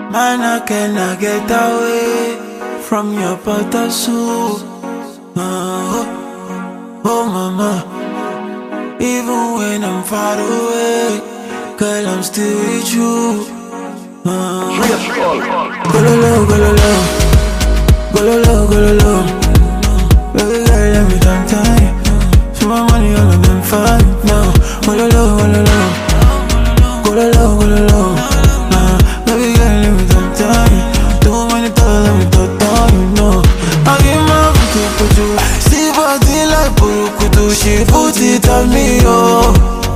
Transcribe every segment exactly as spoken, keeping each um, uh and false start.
Man, I cannot get away from your butter soup. Oh, oh, mama. Even when I'm far away, girl, I'm still with you. Oh. Go lo lo, go lo lo, go lo lo, go lo lo. Baby girl, let me time time. So my money all of them fine now. Go lo lo, go lo lo, go lo lo, go lo lo. Baby girl, let me time time. Too many times, let me talk down, you know. I give my foot to put you. See body like Burukutu, she put it on me, oh.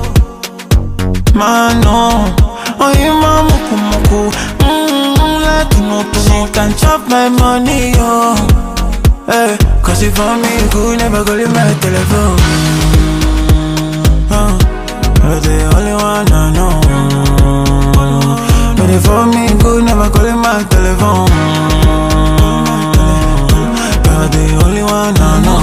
Man, no. Oh, you my muku muku. Mmm, like you know, to know, can chop my money, oh. Hey, cause if for me, you could never call in my telephone. Uh, you're the only one I know. But if for me, you could never call in my telephone. You're the only one I know.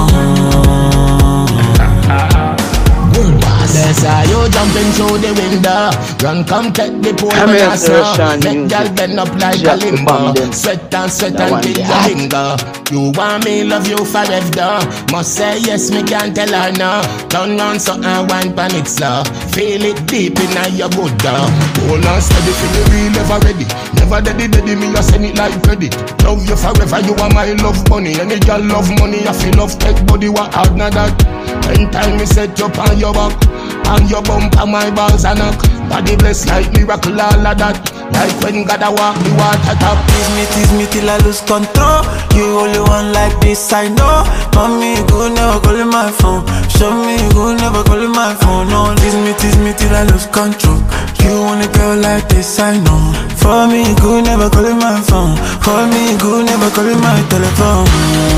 There's a you jumping through the window. Run, come take the pole when I saw. Make girl bend up like a limbo. Sweat and sweat until you linger. You want me, love you forever. Must say yes, me can't tell her no. Turn on so I want panic slow. Feel it deep in your good dog. Hold on steady, feel the real, never ready. Never daddy, daddy, me I send it like credit. Love you forever, you are my love money. Any girl love money, I feel love take body, what hard not that. Ten time me set up on your back. On your bump and my balls and knock. Body blessed like miracle, all of that. Like when God a walk the water top. Tease me, tease me till I lose control. You only one like this, I know. Mommy, you could never call in my phone. Show me you could never call in my phone. No, tease me, tease me till I lose control. You want a girl like this, I know. For me, you could never call in my phone. For me, you could never call in my telephone.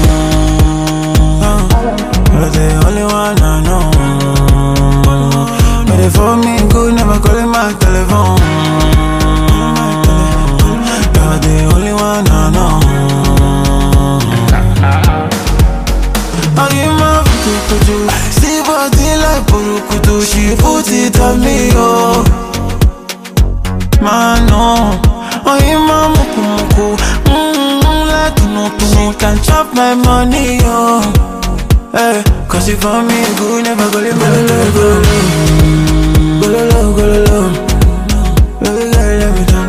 Oh, you're the only one I know. But for me, you could never call in my telephone. You're the only one I know. I give my foot to put you. See body like Burukutu, she put it on me, oh. Man, no. Oh, you my muku muku. Mmm, like you know, to know, can chop my money, oh. Hey, cause if for me, you could never go in my telephone. Go lo lo, go lo lo. Baby girl, let me down.